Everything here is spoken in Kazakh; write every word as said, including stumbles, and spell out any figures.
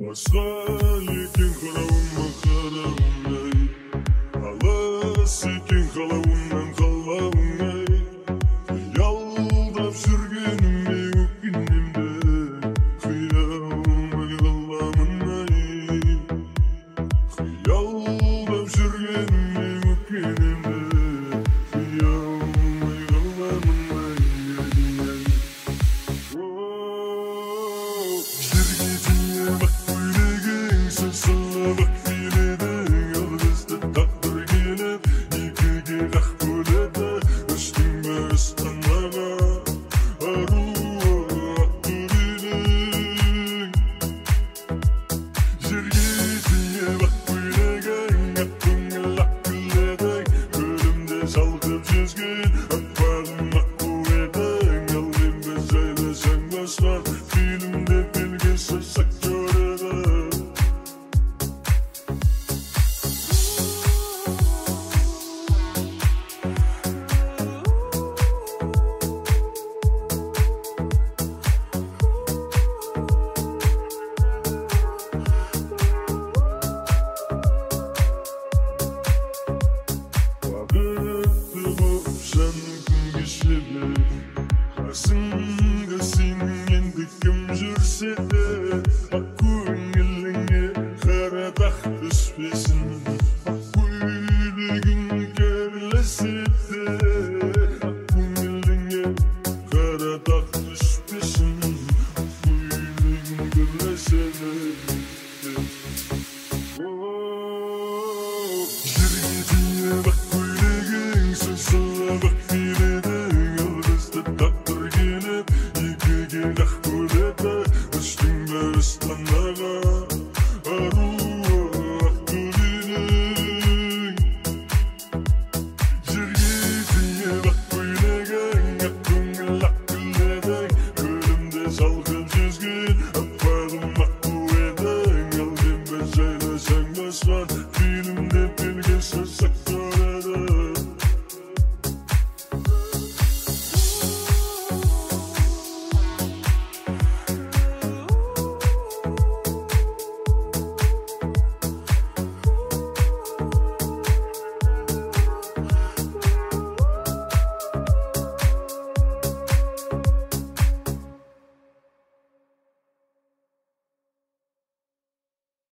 Басқа екен қарауыма қарауыңай, алыс екен қалауымнан қалауыңай, қиялдап жүргеніңе өкінемді, қиялмай қаламын-ай, қиялдап жүргеніңе өкінемді, қиялмай қаламын-ай. Жерге тие бақ көйлегің, сылсылап биледің, ал бізді тағдыр келіп екіге қақ бөледі. Өштің бе Астанаға ару ақтөбедің. Жерге тие бақ көйлегің, ақ көңіл ақ күледің, көлімде шалқып жүзген аппағым аққу едің. Ал мен біз жайлы жаңбасқа фильмде белгісіз актер едің. Бақытты боп жаным күн кешеді, қасыңда сенің енді кім жүрсе де, ақ көңіліңе қара дақ түспесін, ақ көйлегің керлесе де, ақ көңіліңе қара дақ түспесін, ақ көйлегің керлесе де. Жерге тие бақ көйлегің, сылсылап ақ биледің, ал бізді тағдыр келіп екіге қақ бөледі. Өштің бе Астанаға